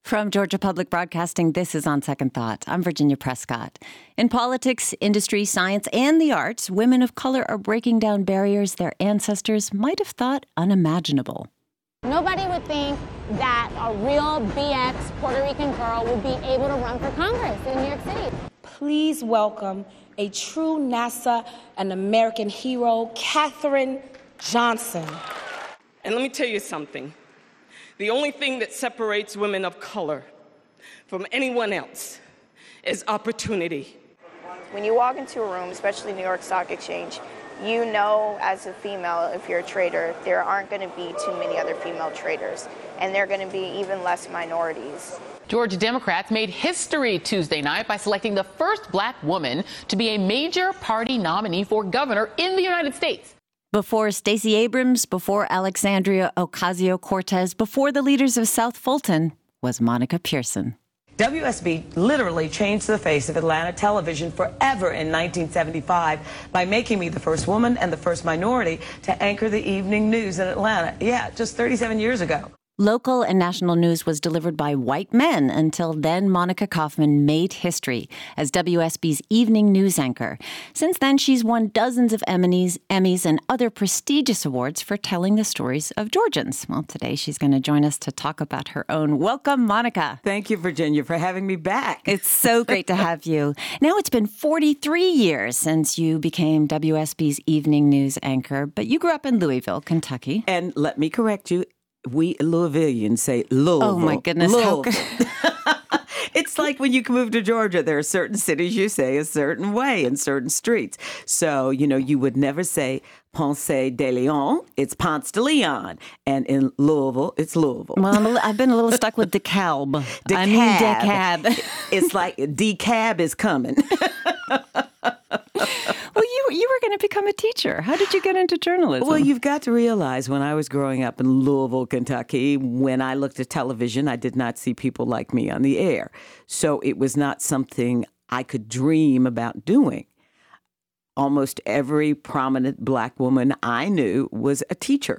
From Georgia Public Broadcasting, this is On Second Thought. I'm Virginia Prescott. In politics, industry, science, and the arts, women of color are breaking down barriers their ancestors might have thought unimaginable. Nobody would think that a real BX Puerto Rican girl would be able to run for Congress in New York City. Please welcome a true NASA and American hero, Katherine Johnson. And let me tell you something. The only thing that separates women of color from anyone else is opportunity. When you walk into a room, especially New York Stock Exchange, you know as a female, if you're a trader, there aren't going to be too many other female traders, and there are going to be even less minorities. Georgia Democrats made history Tuesday night by selecting the first black woman to be a major party nominee for governor in the United States. Before Stacey Abrams, before Alexandria Ocasio-Cortez, before the leaders of South Fulton was Monica Pearson. WSB literally changed the face of Atlanta television forever in 1975 by making me the first woman and the first minority to anchor the evening news in Atlanta. Yeah, just 37 years ago. Local and national news was delivered by white men until then Monica Kaufman made history as WSB's evening news anchor. Since then, she's won dozens of Emmys, and other prestigious awards for telling the stories of Georgians. Well, today she's going to join us to talk about her own. Welcome, Monica. Thank you, Virginia, for having me back. It's so great to have you. Now it's been 43 years since you became WSB's evening news anchor, but you grew up in Louisville, Kentucky. And let me correct you. We Louisvillians say Louisville. Oh, my goodness. It's like when you move to Georgia, there are certain cities you say a certain way in certain streets. So, you would never say Ponce de Leon. It's Ponce de Leon. And in Louisville, it's Louisville. Well, I've been a little stuck with DeKalb. I mean DeKalb. It's like DeKalb is coming. Well, you were going to become a teacher. How did you get into journalism? Well, you've got to realize when I was growing up in Louisville, Kentucky, when I looked at television, I did not see people like me on the air. So it was not something I could dream about doing. Almost every prominent black woman I knew was a teacher.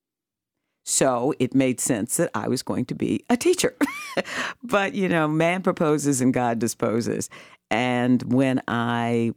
So it made sense that I was going to be a teacher. But, man proposes and God disposes. And when I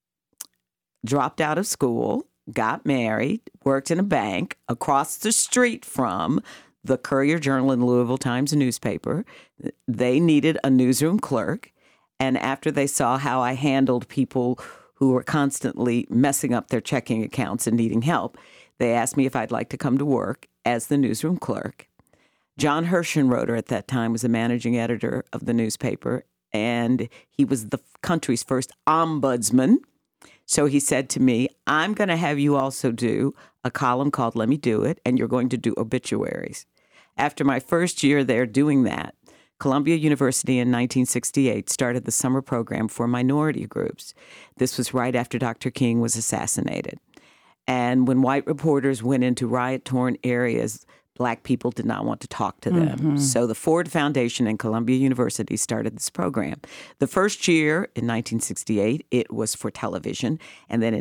dropped out of school, got married, worked in a bank across the street from the Courier-Journal and Louisville Times newspaper. They needed a newsroom clerk. And after they saw how I handled people who were constantly messing up their checking accounts and needing help, they asked me if I'd like to come to work as the newsroom clerk. John Hershenroeder at that time was the managing editor of the newspaper, and he was the country's first ombudsman. So he said to me, I'm going to have you also do a column called Let Me Do It, and you're going to do obituaries. After my first year there doing that, Columbia University in 1968 started the summer program for minority groups. This was right after Dr. King was assassinated. And when white reporters went into riot-torn areas, Black people did not want to talk to them. Mm-hmm. So the Ford Foundation and Columbia University started this program. The first year, in 1968, it was for television. And then in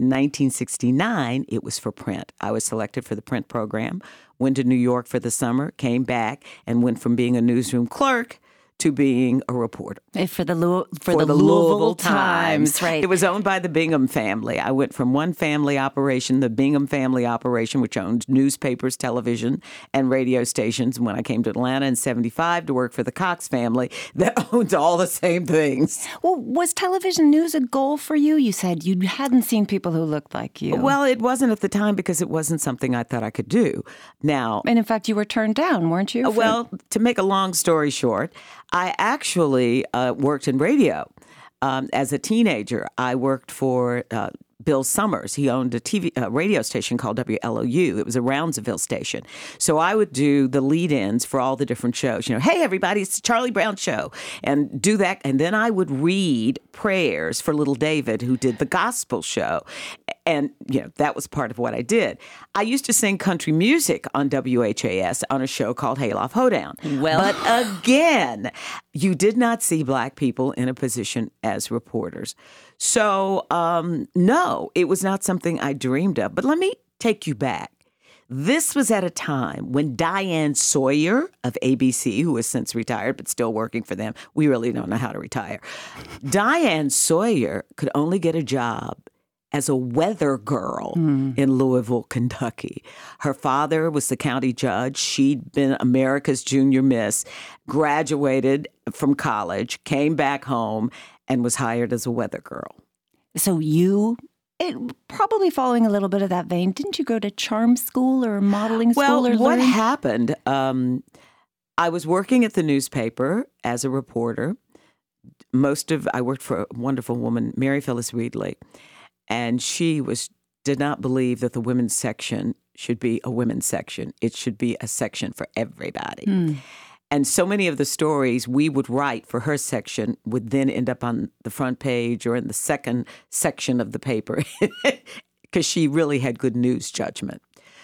1969, it was for print. I was selected for the print program, went to New York for the summer, came back, and went from being a newsroom clerk to being a reporter. For the Louisville Times. Right. It was owned by the Bingham family. I went from one family operation, the Bingham family operation, which owned newspapers, television, and radio stations. And when I came to Atlanta in 75 to work for the Cox family, that owns all the same things. Well, was television news a goal for you? You said you hadn't seen people who looked like you. Well, it wasn't at the time because it wasn't something I thought I could do. Now, and in fact, you were turned down, weren't you? Well, to make a long story short, I actually worked in radio. As a teenager, I worked for Bill Summers. He owned a radio station called WLOU. It was a Roundsville station. So I would do the lead-ins for all the different shows. Hey, everybody, it's the Charlie Brown Show. And do that. And then I would read prayers for little David, who did the gospel show. And, that was part of what I did. I used to sing country music on WHAS on a show called Hayloft Hoedown. Well, but again, you did not see Black people in a position as reporters. So, no, it was not something I dreamed of. But let me take you back. This was at a time when Diane Sawyer of ABC, who has since retired but still working for them, we really don't know how to retire. Diane Sawyer could only get a job as a weather girl in Louisville, Kentucky. Her father was the county judge. She'd been America's junior miss, graduated from college, came back home, and was hired as a weather girl. So probably following a little bit of that vein, didn't you go to charm school or modeling school? Well, what happened, I was working at the newspaper as a reporter. I worked for a wonderful woman, Mary Phyllis Reedley, and she did not believe that the women's section should be a women's section. It should be a section for everybody. And so many of the stories we would write for her section would then end up on the front page or in the second section of the paper because she really had good news judgment.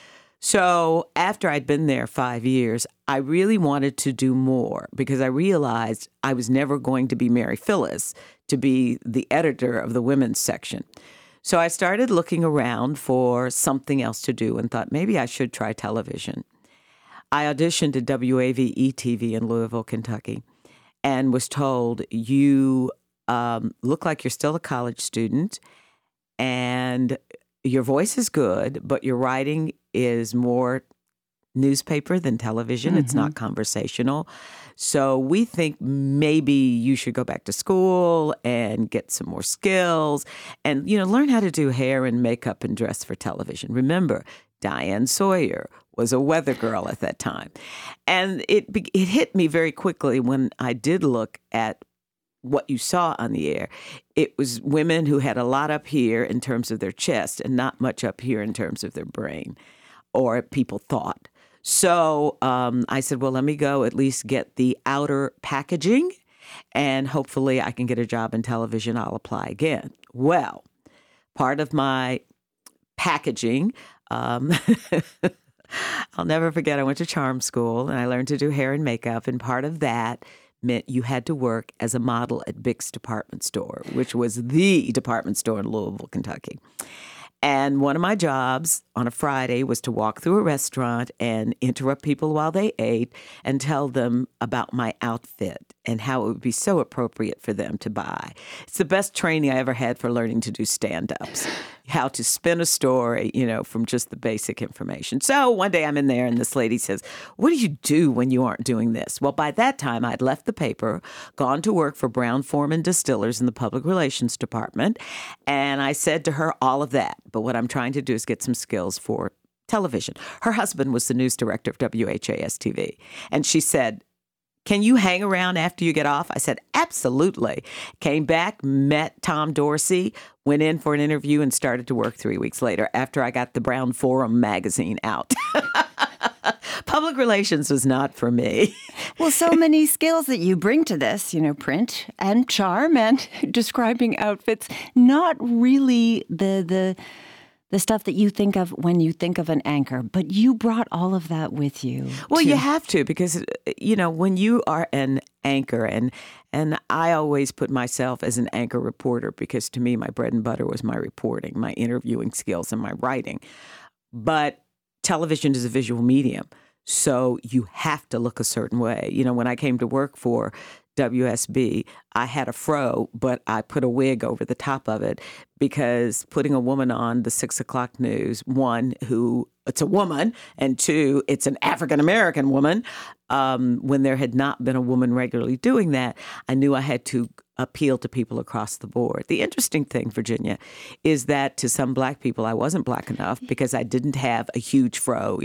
So after I'd been there 5 years, I really wanted to do more because I realized I was never going to be Mary Phyllis to be the editor of the women's section. So I started looking around for something else to do and thought maybe I should try television. I auditioned at WAVE-TV in Louisville, Kentucky, and was told, you look like you're still a college student, and your voice is good, but your writing is more newspaper than television. It's not conversational. So we think maybe you should go back to school and get some more skills and, learn how to do hair and makeup and dress for television. Remember, Diane Sawyer was a weather girl at that time. And it hit me very quickly when I did look at what you saw on the air. It was women who had a lot up here in terms of their chest and not much up here in terms of their brain, or people thought. So I said, well, let me go at least get the outer packaging, and hopefully I can get a job in television. I'll apply again. Well, part of my packaging, I'll never forget, I went to charm school and I learned to do hair and makeup, and part of that meant you had to work as a model at Bick's department store, which was the department store in Louisville, Kentucky. And one of my jobs on a Friday was to walk through a restaurant and interrupt people while they ate and tell them about my outfit and how it would be so appropriate for them to buy. It's the best training I ever had for learning to do stand-ups, how to spin a story, from just the basic information. So one day I'm in there and this lady says, what do you do when you aren't doing this? Well, by that time I'd left the paper, gone to work for Brown-Forman Distillers in the public relations department, and I said to her all of that. But what I'm trying to do is get some skills for television. Her husband was the news director of WHAS-TV. And she said, can you hang around after you get off? I said, absolutely. Came back, met Tom Dorsey, went in for an interview, and started to work 3 weeks later after I got the Brown Forum magazine out. Public relations was not for me. Well, so many skills that you bring to this, print and charm and describing outfits, not really the stuff that you think of when you think of an anchor, but you brought all of that with you. Well, you have to, because, when you are an anchor, and I always put myself as an anchor reporter because to me, my bread and butter was my reporting, my interviewing skills, and my writing. But television is a visual medium, so you have to look a certain way. When I came to work for WSB, I had a fro, but I put a wig over the top of it because putting a woman on the 6 o'clock news, one, it's a woman, and two, it's an African-American woman. When there had not been a woman regularly doing that, I knew I had to appeal to people across the board. The interesting thing, Virginia, is that to some black people, I wasn't black enough because I didn't have a huge fro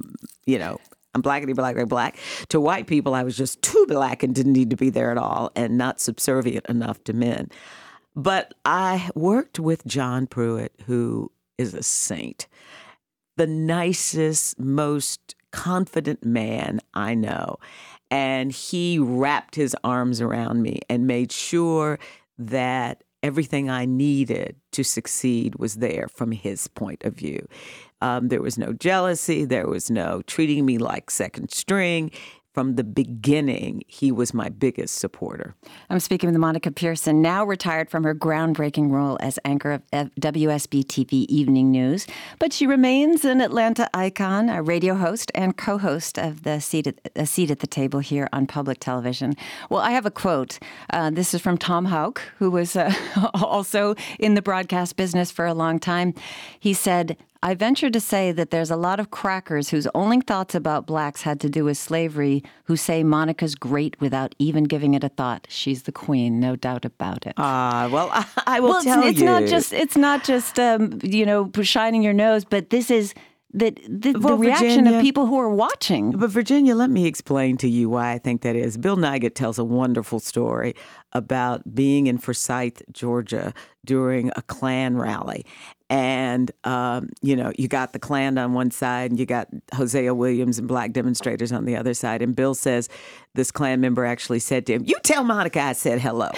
I'm blackity black. To white people, I was just too black and didn't need to be there at all and not subservient enough to men. But I worked with John Pruitt, who is a saint, the nicest, most confident man I know. And he wrapped his arms around me and made sure that everything I needed to succeed was there from his point of view. There was no jealousy. There was no treating me like second string. from the beginning, he was my biggest supporter. I'm speaking with Monica Pearson, now retired from her groundbreaking role as anchor of WSB TV Evening News. But she remains an Atlanta icon, a radio host and co-host of A Seat at the Table here on public television. Well, I have a quote. This is from Tom Houck, who was also in the broadcast business for a long time. He said, "I venture to say that there's a lot of crackers whose only thoughts about blacks had to do with slavery who say Monica's great without even giving it a thought. She's the queen, no doubt about it." Well, I will tell you. It's not just shining your nose, but this is the reaction Virginia, of people who are watching. But Virginia, let me explain to you why I think that is. Bill Nigut tells a wonderful story about being in Forsyth, Georgia during a Klan rally. And, you got the Klan on one side and you got Hosea Williams and black demonstrators on the other side. And Bill says this Klan member actually said to him, "You tell Monica I said hello."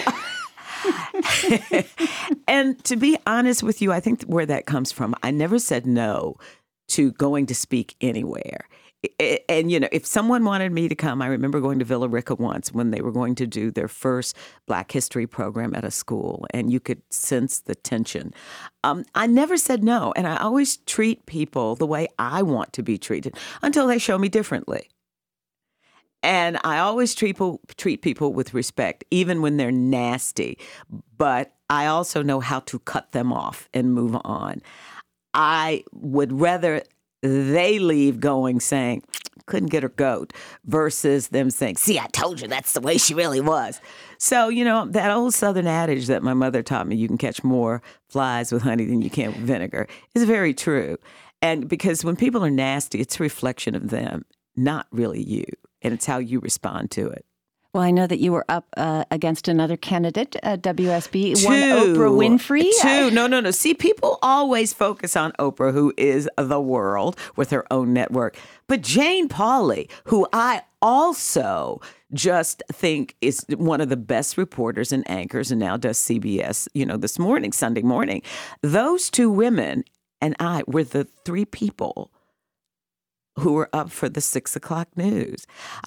And to be honest with you, I think where that comes from, I never said no to going to speak anywhere. And, if someone wanted me to come, I remember going to Villa Rica once when they were going to do their first Black History program at a school, and you could sense the tension. I never said no, and I always treat people the way I want to be treated until they show me differently. And I always treat people with respect, even when they're nasty. But I also know how to cut them off and move on. I would rather they leave going saying, "Couldn't get her goat," versus them saying, "See, I told you that's the way she really was." So, that old Southern adage that my mother taught me, you can catch more flies with honey than you can with vinegar, is very true. And because when people are nasty, it's a reflection of them, not really you. And it's how you respond to it. Well, I know that you were up against another candidate at WSB, one Oprah Winfrey. No. See, people always focus on Oprah, who is the world with her own network. But Jane Pauley, who I also just think is one of the best reporters and anchors and now does CBS, this morning, Sunday morning. Those two women and I were the three people who were up for the 6 o'clock news.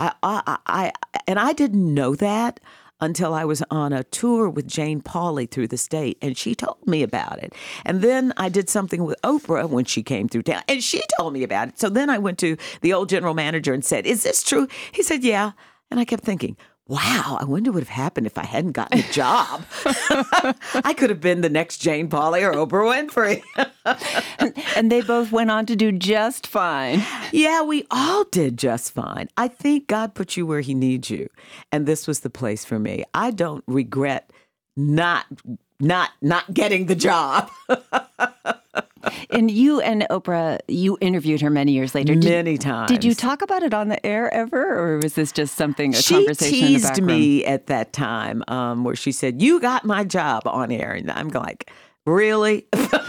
I didn't know that until I was on a tour with Jane Pauley through the state, and she told me about it. And then I did something with Oprah when she came through town, and she told me about it. So then I went to the old general manager and said, "Is this true?" He said, "Yeah." And I kept thinking, wow, I wonder what would have happened if I hadn't gotten a job. I could have been the next Jane Pauley or Oprah Winfrey. And they both went on to do just fine. Yeah, we all did just fine. I think God put you where he needs you. And this was the place for me. I don't regret not getting the job. And you and Oprah, you interviewed her many years later. Many times. Did you talk about it on the air ever, or was this just something, a she conversation in the back room? She teased me at that time where she said, "You got my job on air." And I'm like, really?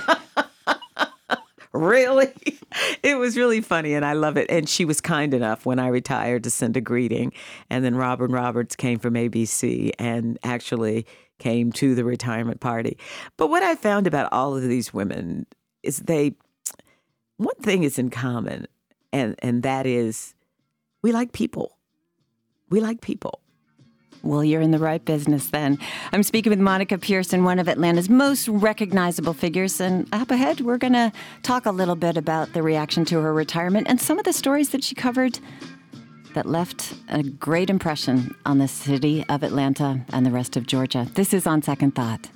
Really? It was really funny, and I love it. And she was kind enough when I retired to send a greeting. And then Robin Roberts came from ABC and actually came to the retirement party. But what I found about all of these women is one thing is in common, and that is we like people. We like people. Well, you're in the right business then. I'm speaking with Monica Pearson, one of Atlanta's most recognizable figures. And up ahead, we're going to talk a little bit about the reaction to her retirement and some of the stories that she covered that left a great impression on the city of Atlanta and the rest of Georgia. This is On Second Thought.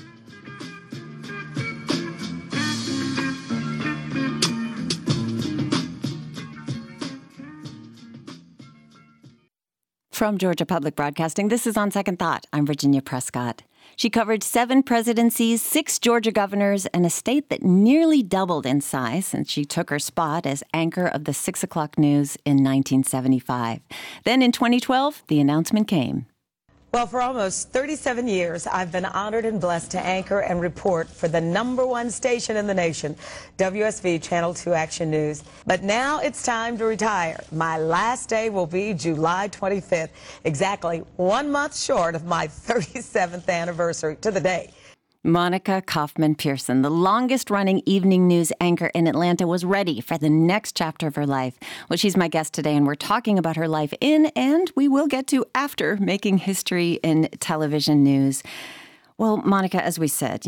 From Georgia Public Broadcasting, this is On Second Thought. I'm Virginia Prescott. She covered 7 presidencies, 6 Georgia governors, and a state that nearly doubled in size since she took her spot as anchor of the 6 o'clock news in 1975. Then in 2012, the announcement came. Well, for almost 37 years, I've been honored and blessed to anchor and report for the #1 station in the nation, WSB Channel 2 Action News. But now it's time to retire. My last day will be July 25th, exactly 1 month short of my 37th anniversary to the day. Monica Kaufman Pearson, the longest-running evening news anchor in Atlanta, was ready for the next chapter of her life. Well, she's my guest today, and we're talking about her life in, and we will get to after, making history in television news. Well, Monica, as we said,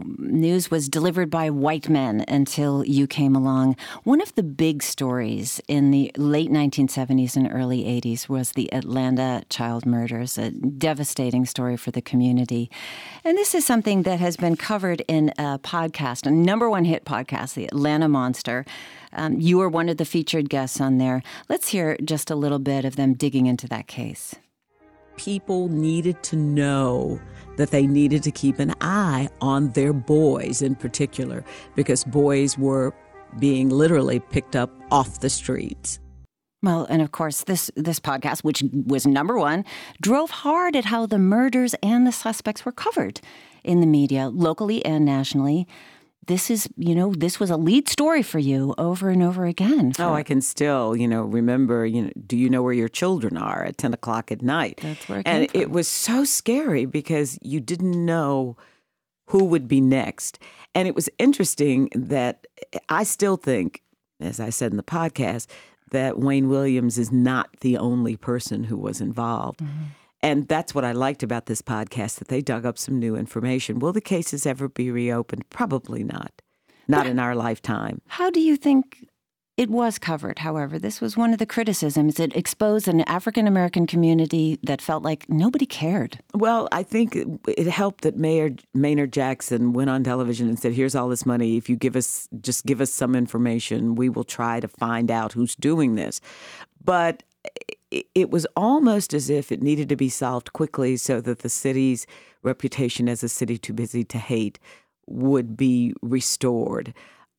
news was delivered by white men until you came along. One of the big stories in the late 1970s and early 80s was the Atlanta child murders, a devastating story for the community. And this is something that has been covered in a podcast, a number one hit podcast, The Atlanta Monster. You were one of the featured guests on there. Let's hear just a little bit of them digging into that case. People needed to know that they needed to keep an eye on their boys in particular, because boys were being literally picked up off the streets. Well, and of course, this podcast, which was number one, drove hard at how the murders and the suspects were covered in the media, locally and nationally. This was a lead story for you over and over again. I can still, remember, do you know where your children are at 10 o'clock at night? That's where it came from. It was so scary because you didn't know who would be next. And it was interesting that I still think, as I said in the podcast, that Wayne Williams is not the only person who was involved. Mm-hmm. And that's what I liked about this podcast, that they dug up some new information. Will the cases ever be reopened? Probably not. Not in our lifetime. How do you think it was covered, however? This was one of the criticisms. It exposed an African-American community that felt like nobody cared. Well, I think it helped that Mayor Maynard Jackson went on television and said, here's all this money. If you just give us some information, we will try to find out who's doing this. But it was almost as if it needed to be solved quickly so that the city's reputation as a city too busy to hate would be restored.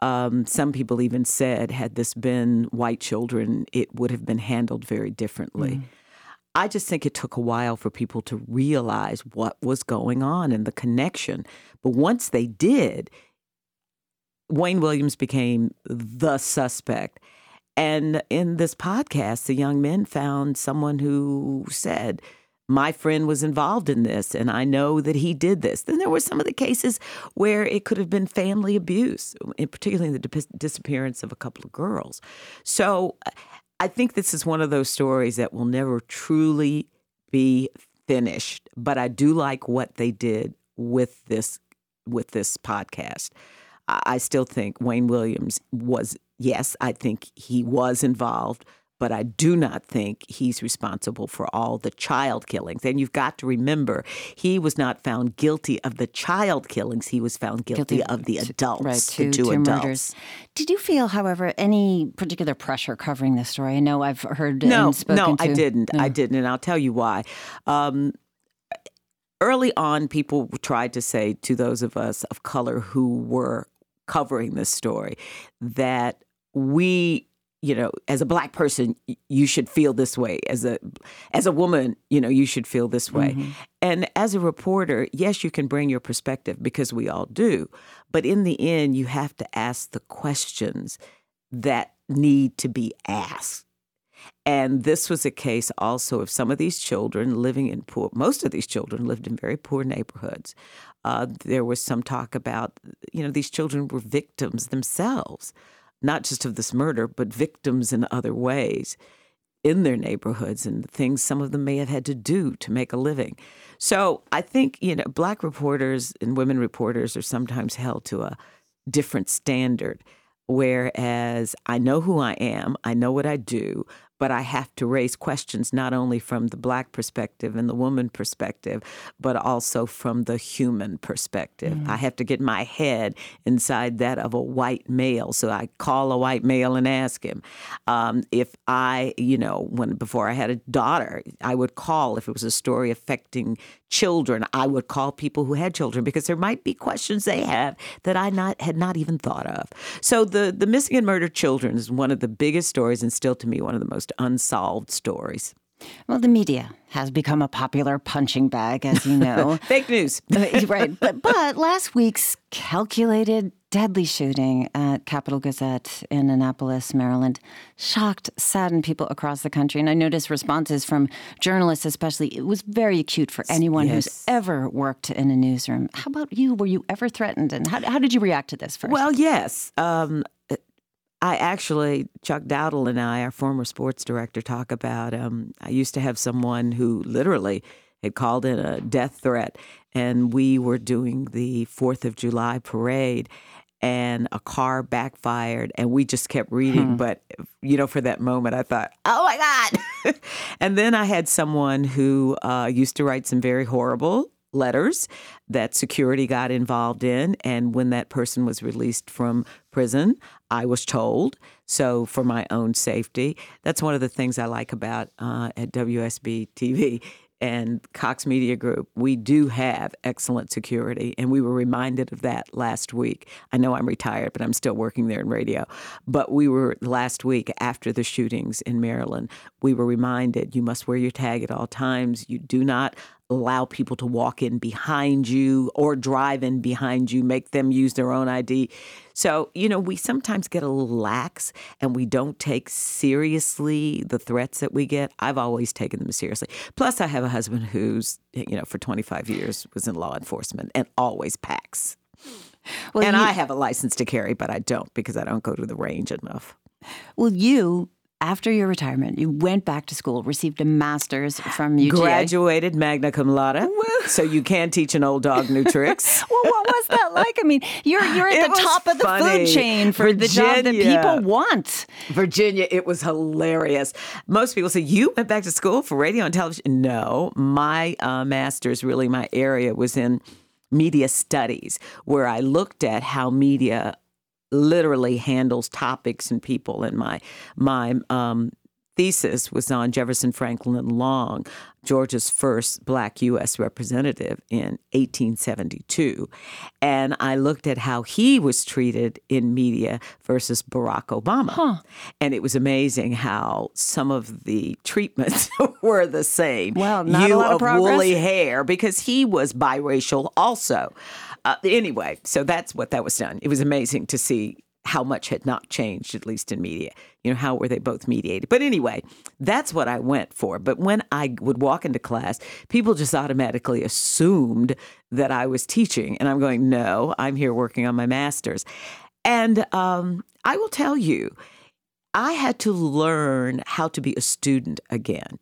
Some people even said, had this been white children, it would have been handled very differently. Mm. I just think it took a while for people to realize what was going on and the connection. But once they did, Wayne Williams became the suspect. And in this podcast, the young men found someone who said, my friend was involved in this, and I know that he did this. Then there were some of the cases where it could have been family abuse, particularly the disappearance of a couple of girls. So I think this is one of those stories that will never truly be finished. But I do like what they did with this podcast. I still think Wayne Williams was, yes, I think he was involved, but I do not think he's responsible for all the child killings. And you've got to remember, he was not found guilty of the child killings. He was found guilty of the adults, right, the two adults. Murders. Did you feel, however, any particular pressure covering this story? I know I've heard No, and spoken to. I didn't. No. I didn't, and I'll tell you why. Early on, people tried to say to those of us of color who were covering this story that we, as a Black person, you should feel this way. As a woman, you should feel this way. Mm-hmm. And as a reporter, yes, you can bring your perspective because we all do. But in the end, you have to ask the questions that need to be asked. And this was a case also of some of these children most of these children lived in very poor neighborhoods. There was some talk about, these children were victims themselves, not just of this murder, but victims in other ways in their neighborhoods and things some of them may have had to do to make a living. So I think, Black reporters and women reporters are sometimes held to a different standard, whereas I know who I am, I know what I do, but I have to raise questions not only from the Black perspective and the woman perspective, but also from the human perspective. Mm-hmm. I have to get my head inside that of a white male. So I call a white male and ask him. If I, before I had a daughter, I would call, if it was a story affecting children, I would call people who had children because there might be questions they have that I had not even thought of. So the missing and murdered children is one of the biggest stories and still to me one of the most unsolved stories. Well, the media has become a popular punching bag, as you know. Fake news. Right. But last week's calculated deadly shooting at Capital Gazette in Annapolis, Maryland, shocked, saddened people across the country. And I noticed responses from journalists especially. It was very acute for anyone who's ever worked in a newsroom. How about you? Were you ever threatened? And how did you react to this first? Well, yes. Chuck Dowdle and I, our former sports director, talk about, I used to have someone who literally had called in a death threat, and we were doing the 4th of July parade, and a car backfired, and we just kept reading. But, for that moment, I thought, oh, my God. And then I had someone who used to write some very horrible letters that security got involved in. And when that person was released from prison, I was told. So for my own safety, that's one of the things I like about at WSB TV and Cox Media Group. We do have excellent security, and we were reminded of that last week. I know I'm retired, but I'm still working there in radio. But we were last week after the shootings in Maryland, we were reminded you must wear your tag at all times. You do not allow people to walk in behind you or drive in behind you, make them use their own ID. So, we sometimes get a little lax and we don't take seriously the threats that we get. I've always taken them seriously. Plus, I have a husband who's, for 25 years was in law enforcement and always packs. Well, I have a license to carry, but I don't because I don't go to the range enough. Well, you, after your retirement, you went back to school, received a master's from UGA. Graduated magna cum laude. So you can teach an old dog new tricks. Well, what was that like? I mean, you're at the top of the food chain for the job that people want. Virginia, it was hilarious. Most people say, you went back to school for radio and television? No, my master's, really my area was in media studies, where I looked at how media literally handles topics and people. And my thesis was on Jefferson Franklin Long, Georgia's first Black U.S. representative in 1872. And I looked at how he was treated in media versus Barack Obama. And it was amazing how some of the treatments were the same. Well, not a lot of progress. Woolly hair, because he was biracial also. Anyway, so that's what that was done. It was amazing to see how much had not changed, at least in media. How were they both mediated? But anyway, that's what I went for. But when I would walk into class, people just automatically assumed that I was teaching. And I'm going, no, I'm here working on my master's. And I will tell you, I had to learn how to be a student again.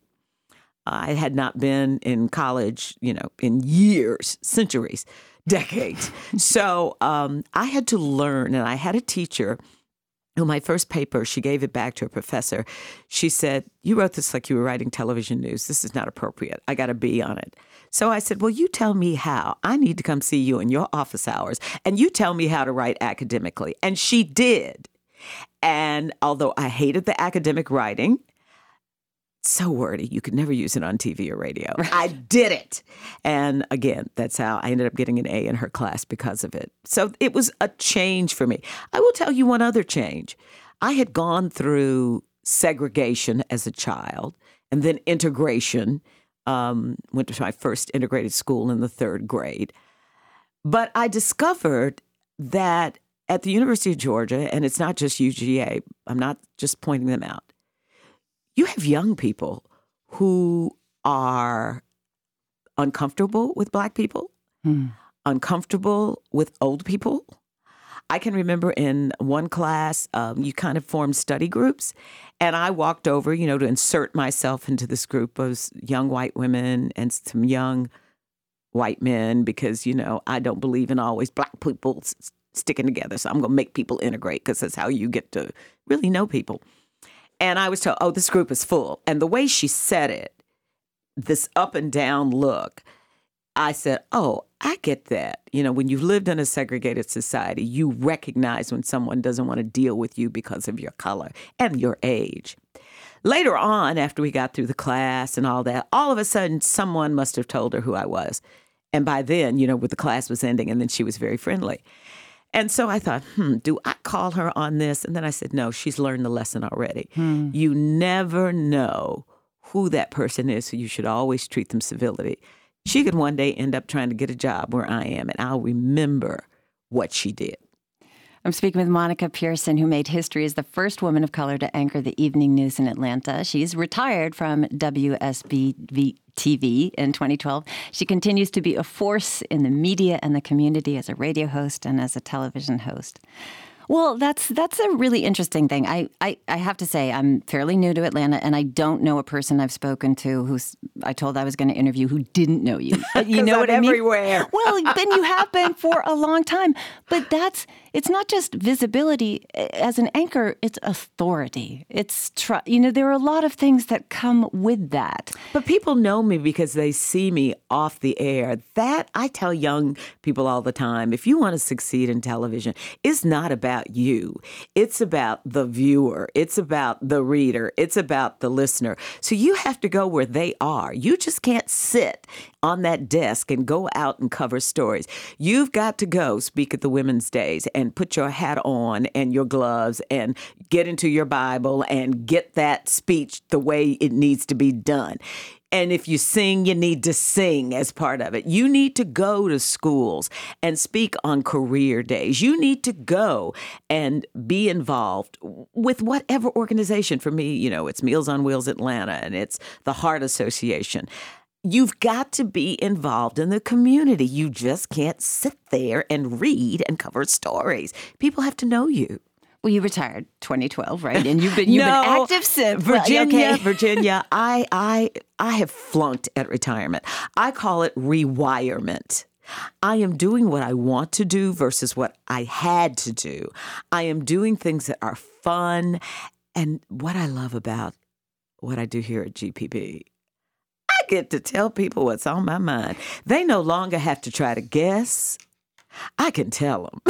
I had not been in college, in years, centuries, decades. So I had to learn, and I had a teacher who my first paper, she gave it back to a professor. She said, you wrote this like you were writing television news. This is not appropriate. I got a B on it. So I said, well, you tell me how. I need to come see you in your office hours, and you tell me how to write academically. And she did. And although I hated the academic writing, so wordy, you could never use it on TV or radio. I did it. And again, that's how I ended up getting an A in her class because of it. So it was a change for me. I will tell you one other change. I had gone through segregation as a child and then integration. Went to my first integrated school in the 3rd grade. But I discovered that at the University of Georgia, and it's not just UGA, I'm not just pointing them out, you have young people who are uncomfortable with Black people, uncomfortable with old people. I can remember in one class, you kind of formed study groups, and I walked over, to insert myself into this group of young white women and some young white men because, I don't believe in always Black people sticking together. So I'm going to make people integrate because that's how you get to really know people. And I was told, oh, this group is full. And the way she said it, this up and down look, I said, oh, I get that. When you've lived in a segregated society, you recognize when someone doesn't want to deal with you because of your color and your age. Later on, after we got through the class and all that, all of a sudden, someone must have told her who I was. And by then, the class was ending, and then she was very friendly. And so I thought, do I call her on this? And then I said, no, she's learned the lesson already. You never know who that person is, so you should always treat them civility. She could one day end up trying to get a job where I am, and I'll remember what she did. I'm speaking with Monica Pearson, who made history as the first woman of color to anchor the evening news in Atlanta. She's retired from WSB TV in 2012. She continues to be a force in the media and the community as a radio host and as a television host. Well, that's a really interesting thing. I have to say, I'm fairly new to Atlanta, and I don't know a person I've spoken to who's I told I was going to interview who didn't know you. But you know what I mean? Everywhere. Well, then you have been for a long time. But it's not just visibility. As an anchor, it's authority. It's trust. There are a lot of things that come with that. But people know me because they see me off the air. That, I tell young people all the time, if you want to succeed in television, it's not about you. It's about the viewer. It's about the reader. It's about the listener. So you have to go where they are. You just can't sit on that desk and go out and cover stories. You've got to go speak at the Women's Days and put your hat on and your gloves and get into your Bible and get that speech the way it needs to be done. And if you sing, you need to sing as part of it. You need to go to schools and speak on career days. You need to go and be involved with whatever organization. For me, it's Meals on Wheels Atlanta and it's the Heart Association. You've got to be involved in the community. You just can't sit there and read and cover stories. People have to know you. Well, you retired 2012, right? And you've been active since. Virginia, I have flunked at retirement. I call it rewirement. I am doing what I want to do versus what I had to do. I am doing things that are fun. And what I love about what I do here at GPB, I get to tell people what's on my mind. They no longer have to try to guess. I can tell them.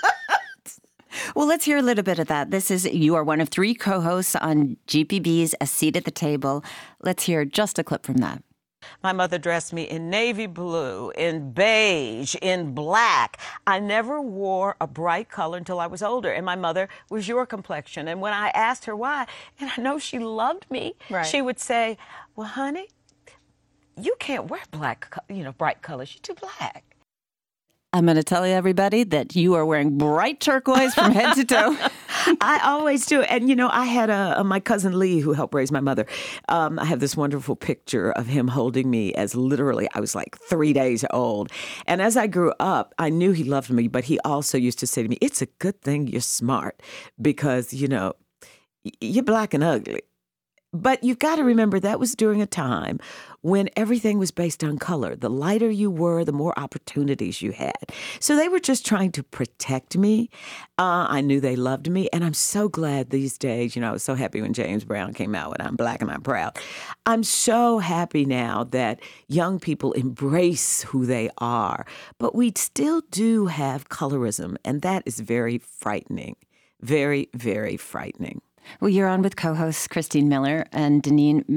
Well, let's hear a little bit of that. You are one of 3 co-hosts on GPB's A Seat at the Table. Let's hear just a clip from that. My mother dressed me in navy blue, in beige, in black. I never wore a bright color until I was older, and my mother was your complexion. And when I asked her why, and I know she loved me, she would say, well, honey, you can't wear bright colors. You're too black. I'm going to tell you, everybody, that you are wearing bright turquoise from head to toe. I always do. And, I had my cousin Lee, who helped raise my mother. I have this wonderful picture of him holding me as literally I was like 3 days old. And as I grew up, I knew he loved me, but he also used to say to me, it's a good thing you're smart because, you're black and ugly. But you've got to remember that was during a time when everything was based on color. The lighter you were, the more opportunities you had. So they were just trying to protect me. I knew they loved me. And I'm so glad these days, I was so happy when James Brown came out with I'm Black and I'm Proud. I'm so happy now that young people embrace who they are. But we still do have colorism. And that is very frightening. Very, very frightening. Well, you're on with co-hosts Christine White, and Deneen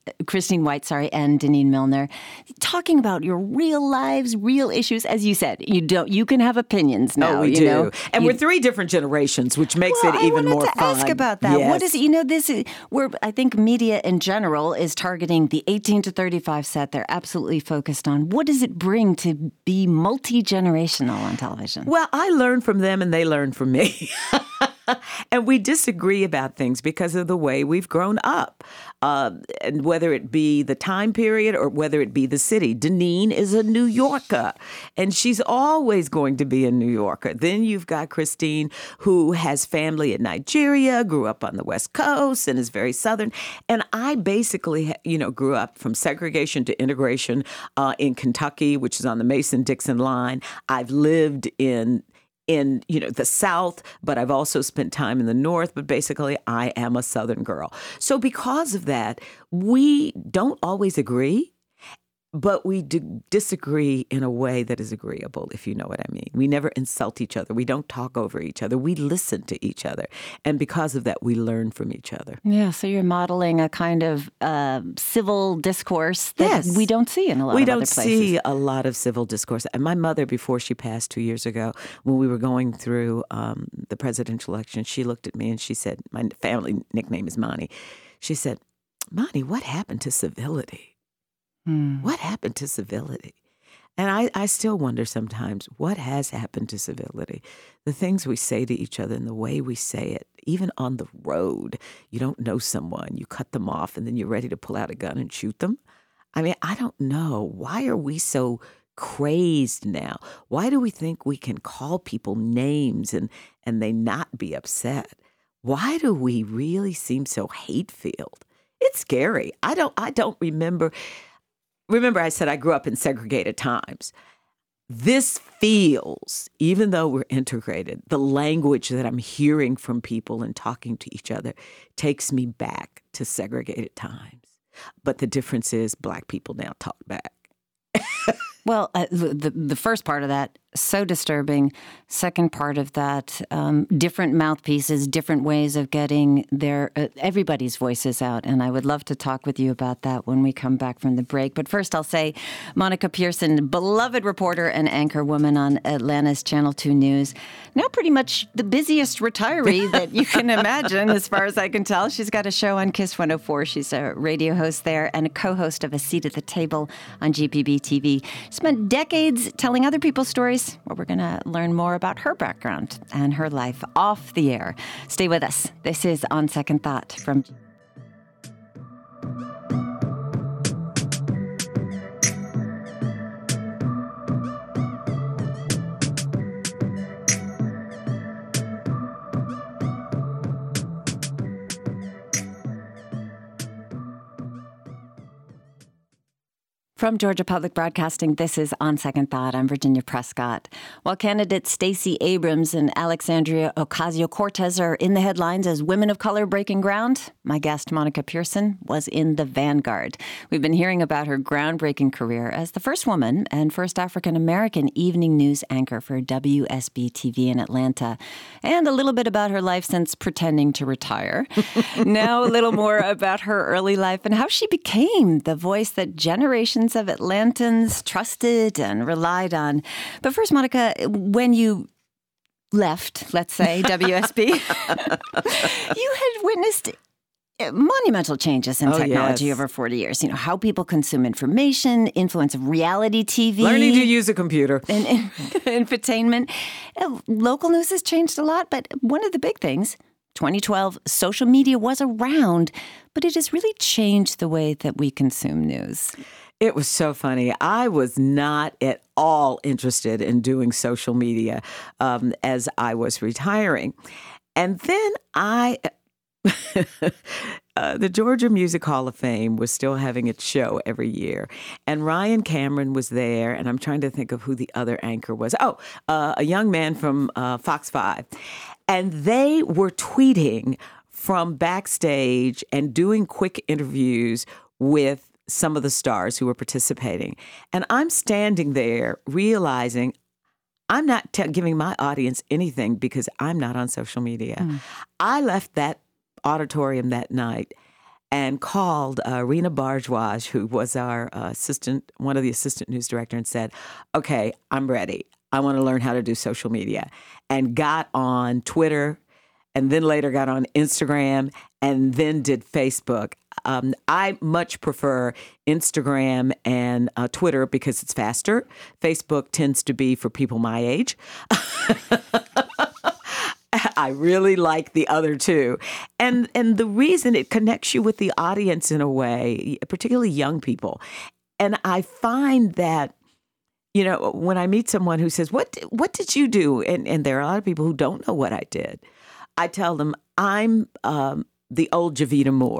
Milner, talking about your real lives, real issues. As you said, you can have opinions now. Oh, we do. And we're 3 different generations, which makes it even more fun. I wanted to ask about that. Yes. What is this is where I think media in general is targeting the 18 to 35 set. They're absolutely focused on what does it bring to be multi-generational on television? Well, I learn from them and they learn from me. And we disagree about things because of the way we've grown up, and whether it be the time period or whether it be the city. Deneen is a New Yorker, and she's always going to be a New Yorker. Then you've got Christine, who has family in Nigeria, grew up on the West Coast, and is very Southern. And I basically, grew up from segregation to integration in Kentucky, which is on the Mason-Dixon line. I've lived in the South, but I've also spent time in the North. But basically, I am a Southern girl. So because of that, we don't always agree, but we disagree in a way that is agreeable, if you know what I mean. We never insult each other. We don't talk over each other. We listen to each other. And because of that, we learn from each other. Yeah, so you're modeling a kind of civil discourse that we don't see in a lot of other places. We don't see a lot of civil discourse. And my mother, before she passed 2 years ago, when we were going through the presidential election, she looked at me and she said, my family nickname is Monty. She said, Monty, what happened to civility? What happened to civility? And I still wonder sometimes, what has happened to civility? The things we say to each other and the way we say it, even on the road. You don't know someone, you cut them off, and then you're ready to pull out a gun and shoot them. I mean, I don't know. Why are we so crazed now? Why do we think we can call people names and they not be upset? Why do we really seem so hate-filled? It's scary. I don't remember. Remember, I said I grew up in segregated times. This feels, even though we're integrated, the language that I'm hearing from people and talking to each other takes me back to segregated times. But the difference is Black people now talk back. Well, the first part of that, so disturbing. Second part of that, different mouthpieces, different ways of getting their everybody's voices out. And I would love to talk with you about that when we come back from the break. But first, I'll say Monica Pearson, beloved reporter and anchor woman on Atlanta's Channel 2 News. Now pretty much the busiest retiree that you can imagine, as far as I can tell. She's got a show on KISS 104. She's a radio host there and a co-host of A Seat at the Table on GPB TV. Spent decades telling other people's stories. Well, we're going to learn more about her background and her life off the air. Stay with us. This is On Second Thought from... From Georgia Public Broadcasting, this is On Second Thought. I'm Virginia Prescott. While candidates Stacey Abrams and Alexandria Ocasio-Cortez are in the headlines as women of color breaking ground, my guest, Monica Pearson, was in the vanguard. We've been hearing about her groundbreaking career as the first woman and first African-American evening news anchor for WSB TV in Atlanta, and a little bit about her life since pretending to retire. Now a little more about her early life and how she became the voice that generations of Atlantans trusted and relied on. But first, Monica, when you left, let's say, WSB, you had witnessed monumental changes in technology over 40 years. You know, how people consume information, influence of reality TV. Learning to use a computer. And infotainment. Local news has changed a lot, but one of the big things, 2012, social media was around, but it has really changed the way that we consume news. It was so funny. I was not at all interested in doing social media as I was retiring. And then the Georgia Music Hall of Fame was still having its show every year. And Ryan Cameron was there, and I'm trying to think of who the other anchor was. A young man from Fox 5. And they were tweeting from backstage and doing quick interviews with some of the stars who were participating. And I'm standing there realizing I'm not giving my audience anything because I'm not on social media. I left that auditorium that night and called Rena Barjwaj, who was our assistant, one of the assistant news director, and said, okay, I'm ready. I want to learn how to do social media. And got on Twitter, and then later got on Instagram, and then did Facebook. I much prefer Instagram and Twitter because it's faster. Facebook tends to be for people my age. I really like the other two. And the reason it connects you with the audience in a way, particularly young people. And I find that, you know, when I meet someone who says, what did you do? And there are a lot of people who don't know what I did. I tell them I'm the old Javita Moore.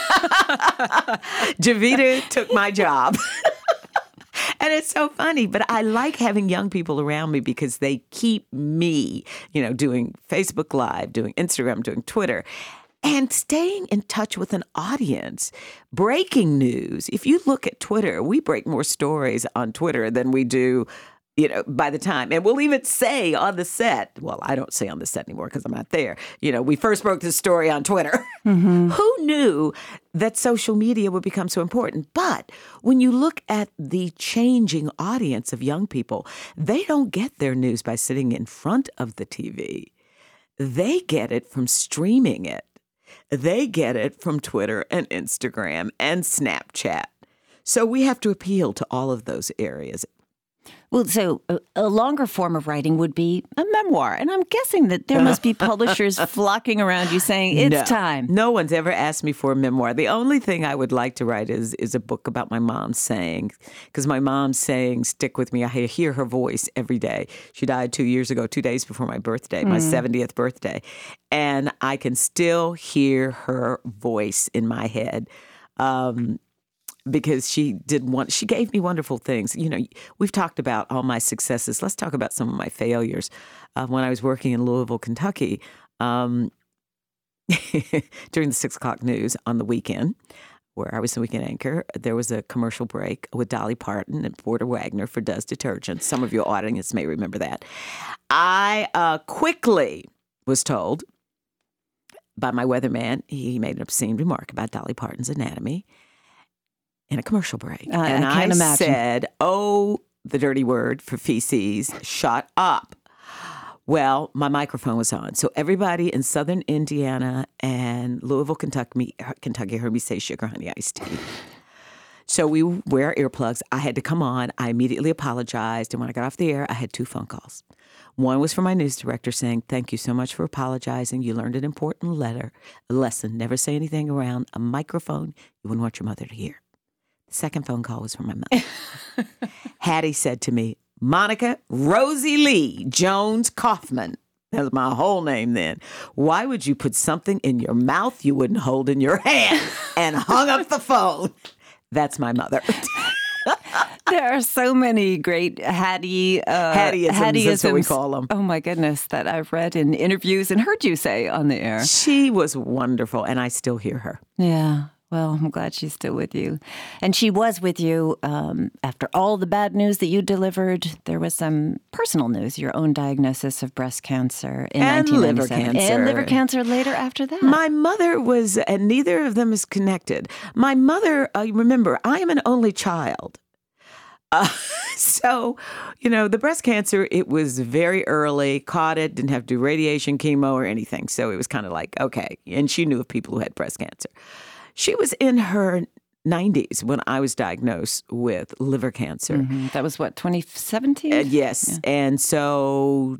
Javita took my job. And it's so funny, but I like having young people around me because they keep me, you know, doing Facebook Live, doing Instagram, doing Twitter, and staying in touch with an audience. Breaking news. If you look at Twitter, we break more stories on Twitter than we do, you know, by the time. And we'll even say on the set, well, I don't say on the set anymore because I'm not there. You know, we first broke this story on Twitter. Mm-hmm. Who knew that social media would become so important? But when you look at the changing audience of young people, they don't get their news by sitting in front of the TV. They get it from streaming it. They get it from Twitter and Instagram and Snapchat. So we have to appeal to all of those areas. Well, so a longer form of writing would be a memoir. And I'm guessing that there must be publishers flocking around you saying, it's time. No one's ever asked me for a memoir. The only thing I would like to write is a book about my mom's saying, because my mom's saying, stick with me. I hear her voice every day. She died 2 years ago, 2 days before my birthday, my 70th birthday. And I can still hear her voice in my head. Because she gave me wonderful things. You know, we've talked about all my successes. Let's talk about some of my failures. When I was working in Louisville, Kentucky, during the 6 o'clock news on the weekend, where I was the weekend anchor, there was a commercial break with Dolly Parton and Porter Wagner for Does Detergent. Some of your audience may remember that. I quickly was told by my weatherman, he made an obscene remark about Dolly Parton's anatomy in a commercial break. And I can't imagine. Said, oh, the dirty word for feces, shut up. Well, my microphone was on. So everybody in southern Indiana and Louisville, Kentucky heard me say sugar honey iced tea. So we wear earplugs. I had to come on. I immediately apologized. And when I got off the air, I had 2 phone calls. One was from my news director saying, thank you so much for apologizing. You learned an important lesson. Never say anything around a microphone you wouldn't want your mother to hear. The second phone call was from my mother. Hattie said to me, Monica Rosie Lee Jones Kaufman, that was my whole name then, why would you put something in your mouth you wouldn't hold in your hand? And hung up the phone. That's my mother. There are so many great Hattieisms, that's what we call them. Oh, my goodness, that I've read in interviews and heard you say on the air. She was wonderful, and I still hear her. Yeah. Well, I'm glad she's still with you. And she was with you after all the bad news that you delivered. There was some personal news, your own diagnosis of breast cancer in 1997. And liver cancer later after that. My mother was, and neither of them is connected. My mother, remember, I am an only child. So, the breast cancer, it was very early, caught it, didn't have to do radiation, chemo, or anything. So it was kind of like, okay. And she knew of people who had breast cancer. She was in her 90s when I was diagnosed with liver cancer. Mm-hmm. That was what, 2017? Yes. Yeah. And so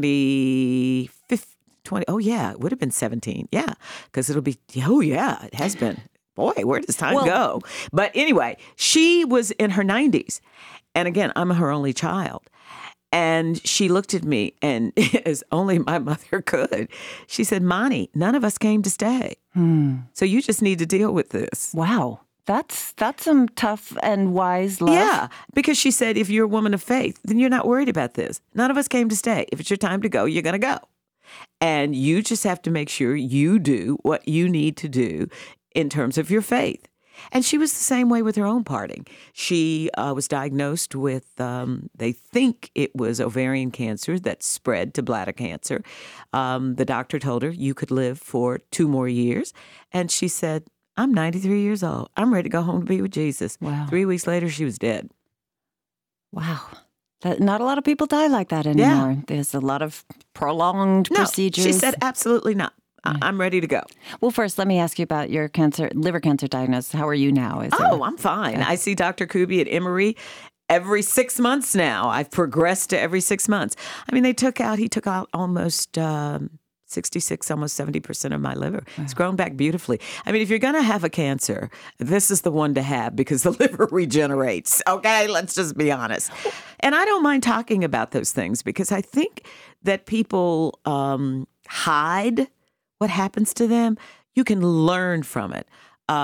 it would have been 17. Yeah. Because it'll be, it has been. Boy, where does time go? But anyway, she was in her 90s. And again, I'm her only child. And she looked at me, and as only my mother could, she said, Monty, none of us came to stay. So you just need to deal with this. Wow. That's some tough and wise love. Yeah, because she said, if you're a woman of faith, then you're not worried about this. None of us came to stay. If it's your time to go, you're going to go. And you just have to make sure you do what you need to do in terms of your faith. And she was the same way with her own parting. She was diagnosed with, they think it was ovarian cancer that spread to bladder cancer. The doctor told her you could live for 2 more years. And she said, I'm 93 years old. I'm ready to go home to be with Jesus. Wow. 3 weeks later, she was dead. Wow. Not a lot of people die like that anymore. Yeah. There's a lot of prolonged procedures. She said, absolutely not. I'm ready to go. Well, first, let me ask you about your liver cancer diagnosis. How are you now? I'm fine. Okay. I see Dr. Kuby at Emory every 6 months now. I've progressed to every 6 months. I mean, he took out almost 66, almost 70% of my liver. Wow. It's grown back beautifully. I mean, if you're going to have a cancer, this is the one to have because the liver regenerates. Okay, let's just be honest. And I don't mind talking about those things because I think that people hide what happens to them. You can learn from it.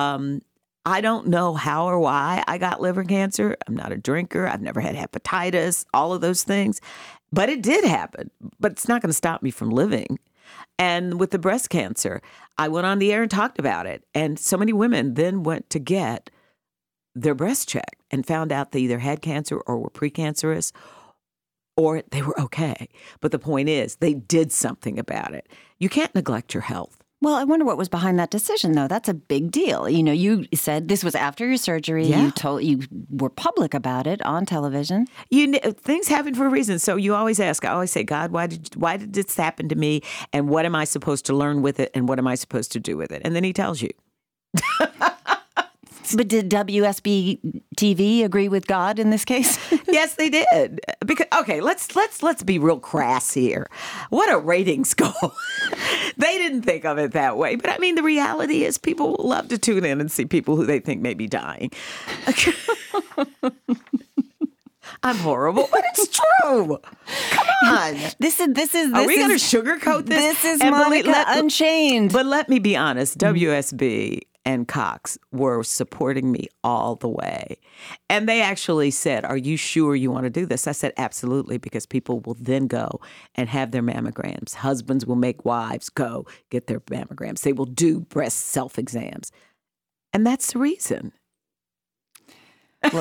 I don't know how or why I got liver cancer. I'm not a drinker. I've never had hepatitis, all of those things. But it did happen. But it's not going to stop me from living. And with the breast cancer, I went on the air and talked about it. And so many women then went to get their breast checked and found out they either had cancer or were precancerous or they were okay. But the point is, they did something about it. You can't neglect your health. Well, I wonder what was behind that decision, though. That's a big deal. You know, you said this was after your surgery. Yeah. You were public about it on television. Things happen for a reason. So you always ask. I always say, God, why did this happen to me? And what am I supposed to learn with it? And what am I supposed to do with it? And then he tells you. But did WSB TV agree with God in this case? Yes, they did. Because let's be real crass here. What a ratings goal. They didn't think of it that way. But I mean, the reality is people love to tune in and see people who they think may be dying. I'm horrible, but it's true. Come on. This is. Are we going to sugarcoat this? This is Emily, Monica Unchained. But let me be honest. WSB and Cox were supporting me all the way. And they actually said, are you sure you want to do this? I said, absolutely, because people will then go and have their mammograms. Husbands will make wives go get their mammograms. They will do breast self-exams. And that's the reason. Well,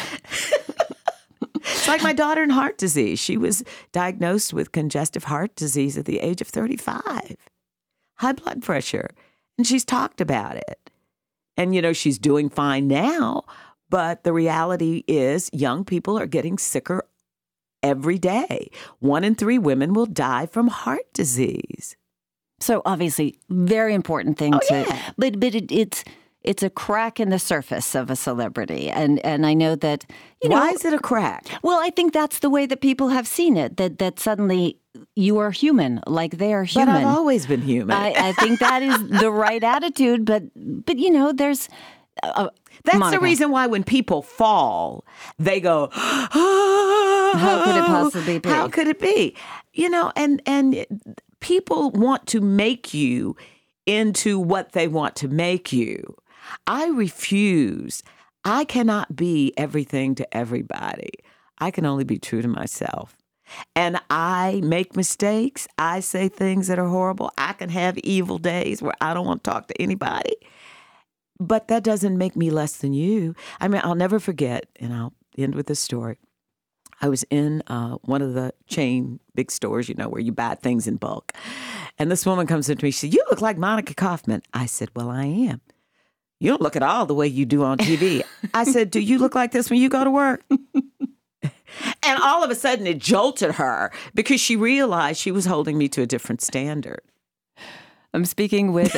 it's like my daughter in heart disease. She was diagnosed with congestive heart disease at the age of 35. High blood pressure. And she's talked about it. And, you know, she's doing fine now. But the reality is young people are getting sicker every day. 1 in 3 women will die from heart disease. So obviously, very important thing but it's a crack in the surface of a celebrity. And I know that, Why is it a crack? Well, I think that's the way that people have seen it, that suddenly you are human, like they are human. But I've always been human. I think that is the right attitude. But you know, there's... That's Monica. The reason why when people fall, they go, how could it possibly be? How could it be? You know, and people want to make you into what they want to make you. I refuse. I cannot be everything to everybody. I can only be true to myself. And I make mistakes. I say things that are horrible. I can have evil days where I don't want to talk to anybody. But that doesn't make me less than you. I mean, I'll never forget, and I'll end with this story. I was in one of the chain big stores, you know, where you buy things in bulk. And this woman comes up to me. She said, "You look like Monica Kaufman." I said, "Well, I am." "You don't look at all the way you do on TV." I said, "Do you look like this when you go to work?" And all of a sudden it jolted her because she realized she was holding me to a different standard. I'm speaking with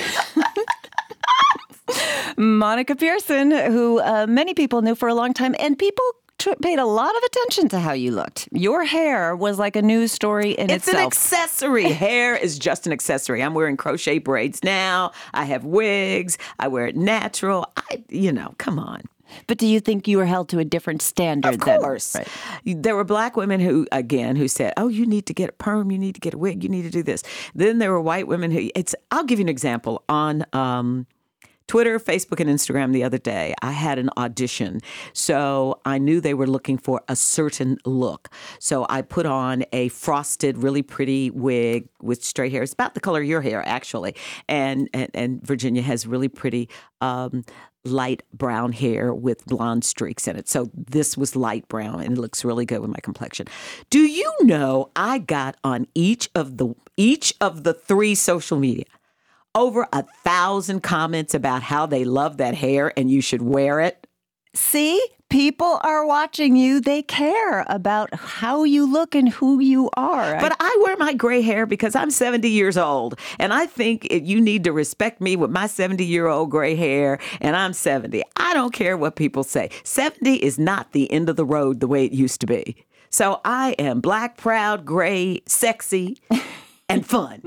Monica Pearson, who many people knew for a long time, and people paid a lot of attention to how you looked. Your hair was like a news story in itself. It's an accessory. Hair is just an accessory. I'm wearing crochet braids now. I have wigs. I wear it natural. Come on. But do you think you were held to a different standard? Of course. Right. There were black women who said, "Oh, you need to get a perm, you need to get a wig, you need to do this." Then there were white women I'll give you an example. On Twitter, Facebook, and Instagram the other day, I had an audition. So I knew they were looking for a certain look. So I put on a frosted, really pretty wig with straight hair. It's about the color of your hair, actually. And Virginia has really pretty light brown hair with blonde streaks in it. So this was light brown, and it looks really good with my complexion. Do you know I got on each of the 3 social media over 1,000 comments about how they love that hair and you should wear it? See, people are watching you. They care about how you look and who you are. But I wear my gray hair because I'm 70 years old. And I think you need to respect me with my 70-year-old gray hair. And I'm 70. I don't care what people say. 70 is not the end of the road the way it used to be. So I am black, proud, gray, sexy, and fun.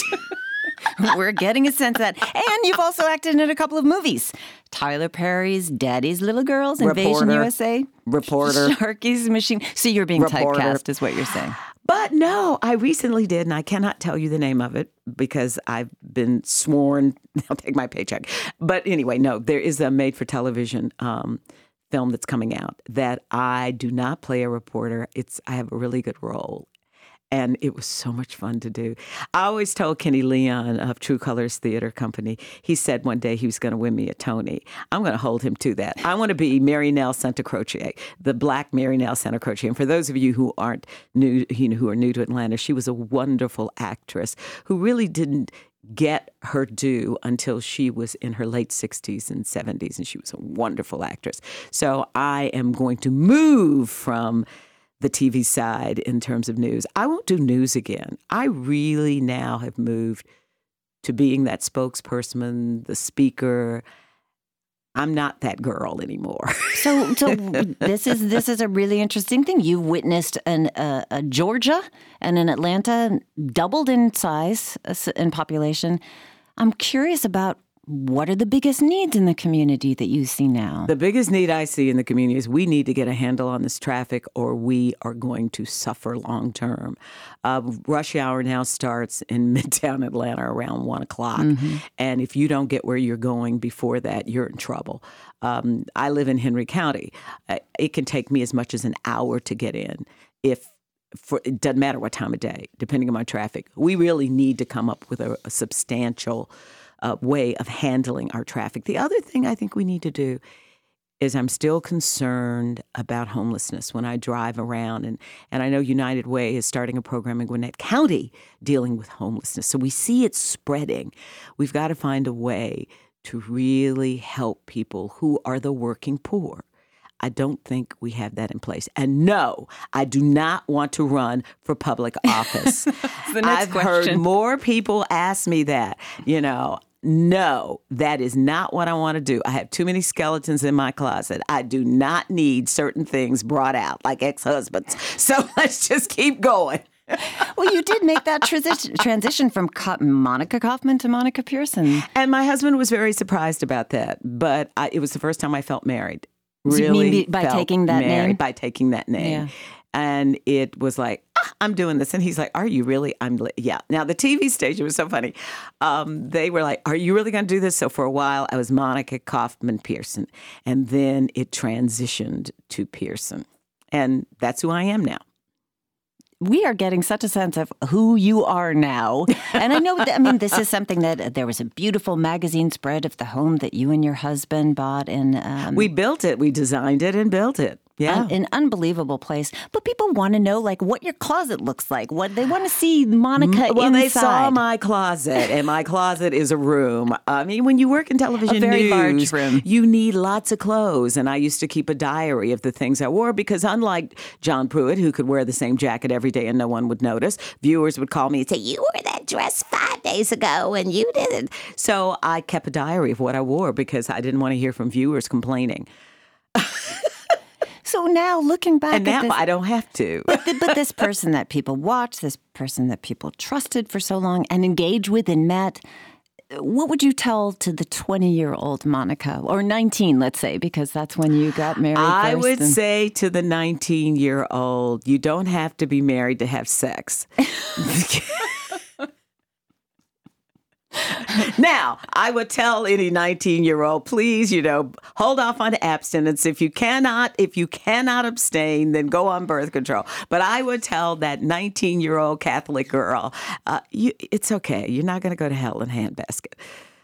We're getting a sense of that. And you've also acted in a couple of movies. Tyler Perry's Daddy's Little Girls, Invasion USA. Reporter. Sharky's Machine. So you're being typecast is what you're saying. But no, I recently did, and I cannot tell you the name of it because I've been sworn they'll take my paycheck. But anyway, no, there is a made-for-television film that's coming out that I do not play a reporter. I have a really good role. And it was so much fun to do. I always told Kenny Leon of True Colors Theater Company, he said one day he was going to win me a Tony. I'm going to hold him to that. I want to be Mary Nell Santa Croce, the black Mary Nell Santa Croce. And for those of you who aren't new, who are new to Atlanta, she was a wonderful actress who really didn't get her due until she was in her late 60s and 70s, and she was a wonderful actress. So I am going to move from the TV side in terms of news. I won't do news again. I really now have moved to being that spokesperson, the speaker. I'm not that girl anymore. So this is a really interesting thing. You witnessed a Georgia and an Atlanta doubled in size in population. I'm curious about what are the biggest needs in the community that you see now? The biggest need I see in the community is we need to get a handle on this traffic or we are going to suffer long term. Rush hour now starts in Midtown Atlanta around 1 o'clock. Mm-hmm. And if you don't get where you're going before that, you're in trouble. I live in Henry County. It can take me as much as an hour to get in. It doesn't matter what time of day, depending on my traffic. We really need to come up with a substantial way of handling our traffic. The other thing I think we need to do is I'm still concerned about homelessness when I drive around. And I know United Way is starting a program in Gwinnett County dealing with homelessness. So we see it spreading. We've got to find a way to really help people who are the working poor. I don't think we have that in place. And no, I do not want to run for public office. I've heard more people ask me that, No, that is not what I want to do. I have too many skeletons in my closet. I do not need certain things brought out, like ex-husbands. So let's just keep going. Well, you did make that transition from Monica Kaufman to Monica Pearson. And my husband was very surprised about that. But it was the first time I felt married. Really, you mean by taking that name? By taking that name. Yeah. And it was like, I'm doing this. And he's like, are you really? Yeah. Now, the TV station was so funny. They were like, are you really going to do this? So for a while, I was Monica Kaufman Pearson. And then it transitioned to Pearson. And that's who I am now. We are getting such a sense of who you are now. And I know, this is something that there was a beautiful magazine spread of the home that you and your husband bought. And we built it. We designed it and built it. Yeah. An unbelievable place. But people want to know, what your closet looks like. What they want to see Monica inside. Well, they saw my closet, and my closet is a room. When you work in television news, a very large room. You need lots of clothes. And I used to keep a diary of the things I wore because unlike John Pruitt, who could wear the same jacket every day and no one would notice, viewers would call me and say, you wore that dress 5 days ago and you didn't. So I kept a diary of what I wore because I didn't want to hear from viewers complaining. So now looking back and now I don't have to. But this person that people watched, this person that people trusted for so long and engaged with and met, what would you tell to the 20-year-old Monica, or 19, let's say, because that's when you got married I would say to the 19-year-old, you don't have to be married to have sex. Now, I would tell any 19-year-old, please, hold off on abstinence. If you cannot abstain, then go on birth control. But I would tell that 19-year-old Catholic girl, it's okay. You're not going to go to hell in a handbasket.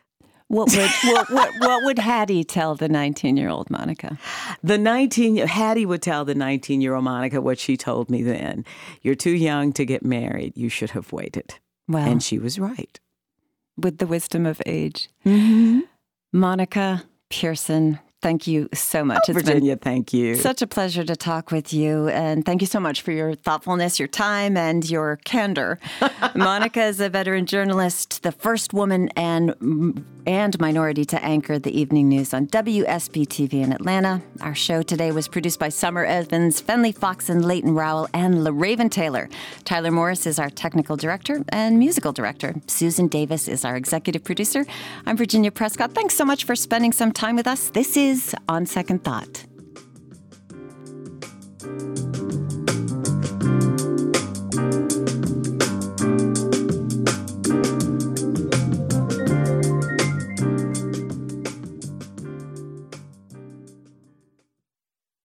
What would Hattie tell the 19-year-old Monica? Hattie would tell the 19-year-old Monica what she told me then. You're too young to get married. You should have waited. Wow. And she was right. With the wisdom of age. Mm-hmm. Monica Pearson, thank you so much. Virginia, thank you. Such a pleasure to talk with you. And thank you so much for your thoughtfulness, your time, and your candor. Monica is a veteran journalist, the first woman and minority to anchor the evening news on WSB-TV in Atlanta. Our show today was produced by Summer Evans, Fenley Fox, and Leighton Rowell, and LaRaven Taylor. Tyler Morris is our technical director and musical director. Susan Davis is our executive producer. I'm Virginia Prescott. Thanks so much for spending some time with us. This is On Second Thought.